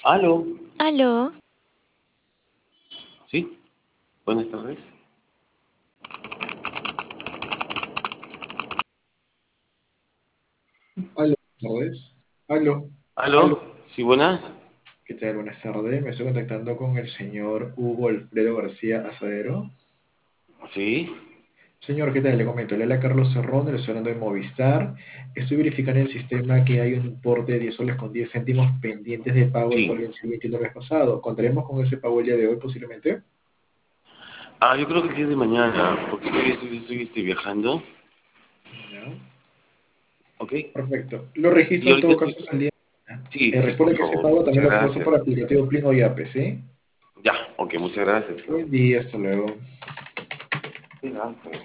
Aló, Aló, sí, buenas tardes. Aló, buenas tardes. Aló, Aló, aló. sí, buenas. ¿Qué tal? Buenas tardes. Me estoy contactando con el señor Hugo Alfredo García Asadero. Sí, Señor, ¿qué tal? Le comento, le habla Carlos Cerrón, le estoy hablando de Movistar. Estoy verificando en el sistema que hay un importe de 10 soles con 10 céntimos pendientes de pago, el cual sí. venció el 21 del mes pasado. ¿Contaremos con ese pago el día de hoy posiblemente? Yo creo que el día de mañana, porque estoy viajando. Ya. ¿Ok? Perfecto. Lo Y registro en ahorita todo estoy. caso al día. Sí, sí, por Recuerde que ese favor, pago muchas también lo puedo hacer por gracias. aplicativo Plin o Yape, ¿sí? Ya, ok, muchas gracias. Buen día, hasta luego. Qué alto.